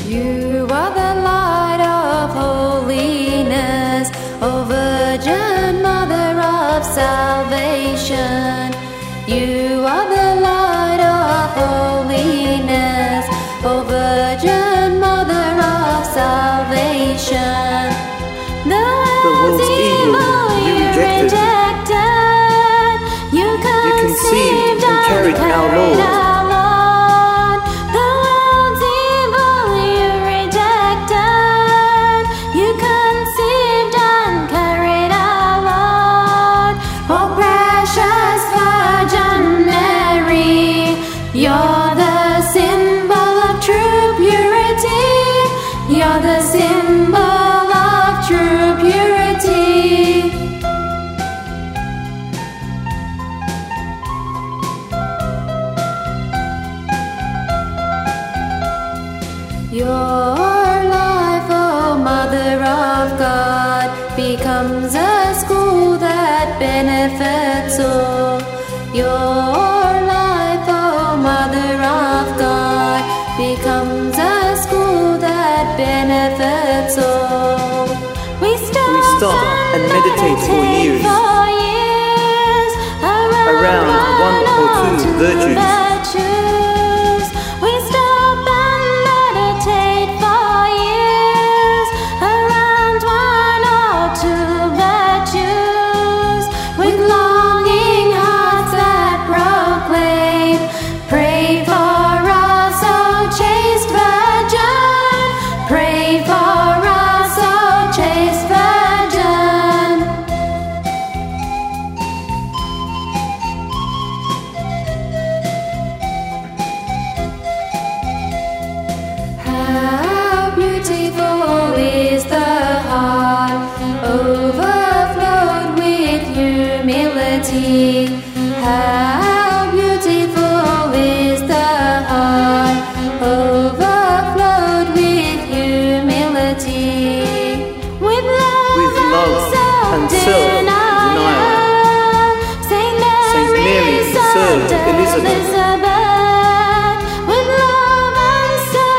You are the light of holiness, O Virgin Mother of salvation. You are the light of holiness, O Virgin Mother of salvation. The world's evil you rejected. You conceived and carried our Lord. The world's evil you rejected. You conceived and carried our Lord. Oh, precious Virgin Mary, you're the symbol of true purity. You're the symbol of true purity. Your life, O Mother of God, becomes a school that benefits all. Your life, O Mother of God, becomes a school that benefits all. We stop and meditate for years around one or two virtues. We stop and meditate for years around one or two virtues, with longing hearts that proclaim, pray for us, O chaste Virgin, pray for us, O chaste Virgin. How beautiful is the heart, overflowed with humility. How beautiful is the heart, overflowed with humility. With love and self-denial, Saint Mary served Elizabeth. With love and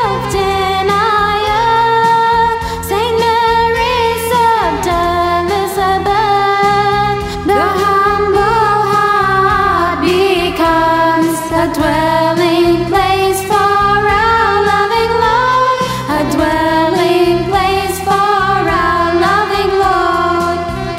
self-denial, Saint Mary served Elizabeth. The humble heart becomes a dwelling place for our loving Lord, a dwelling place for our loving Lord.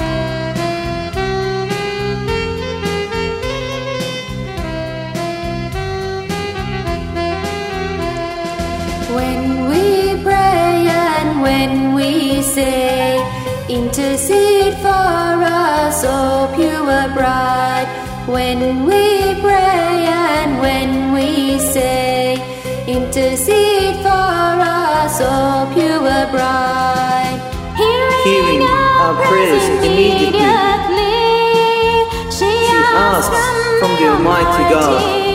When we pray and when we say, intercede for us, O pure bride. When we pray and when we say, intercede for us, O pure bride. Hearing our prayers immediately, she asks from the Almighty God,